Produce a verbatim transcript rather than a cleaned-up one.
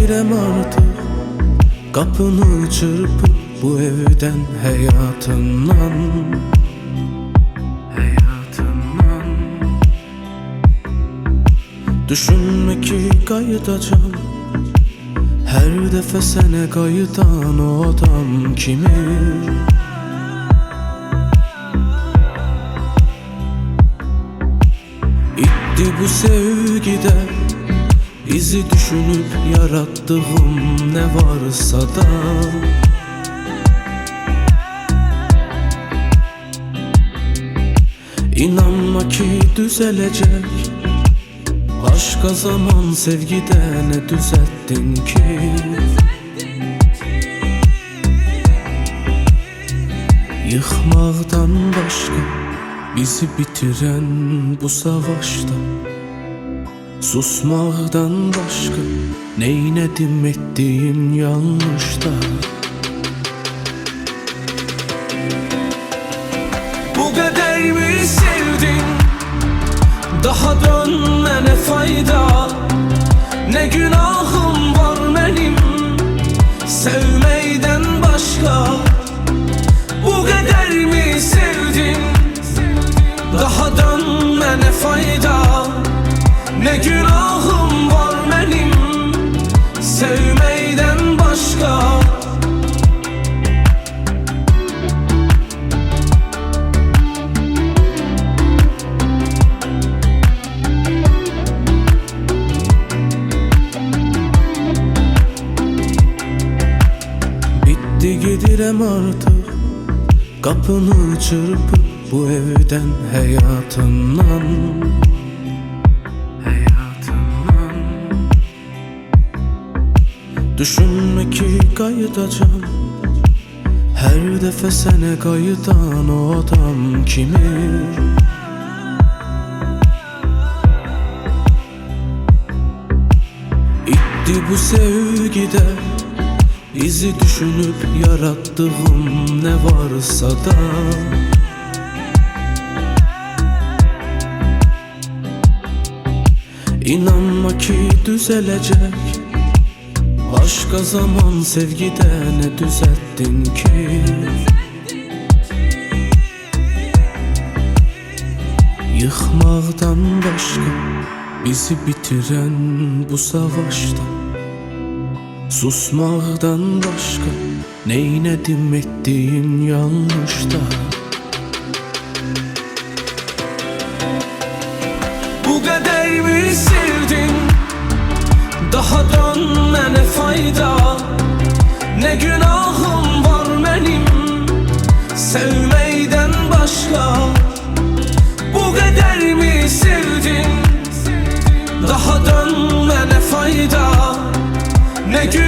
gedirem artık, kapını çırpıp bu evden hayatından, hayatından. Düşünme ki qayıdacağım her defa sene qayıdan o adam kimi. İtti bu sevgide izi düşünüp yarattığım ne varsa da. İnanma ki düzelecek, aşka zaman sevgide ne düzelttin ki? Yıkmaktan başka bizi bitiren bu savaşta, susmaktan başka neyledim ettiğim yanlışta. Bu kadar mı sevdin? Daha dönme ne fayda? Ne günahım var benim sevmeyden başka? Bu kadar mı sevdin? Daha dönme ne fayda? Ne günahım var benim sevmeyden başka? Bitti gedirem artık, kapını çırpıp bu evden hayatından, hayatından. Düşünme ki qayıdacağım her defa sene qayıdan o adam kimi. İtti bu sevgide izi düşünüp yarattığım ne varsa da. İnanma ki düzelecek, aşka zaman sevgide ne düzelttin ki? Yıkmaktan başka bizi bitiren bu savaşta, susmaktan başka neyledim ettiğim yanlışta. Bu kadar mı sevdin? Daha dönme ne fayda? Ne günahım var benim sevmeyden başka? Bu kadar mı sevdin? Daha dönme ne fayda? Ne günahım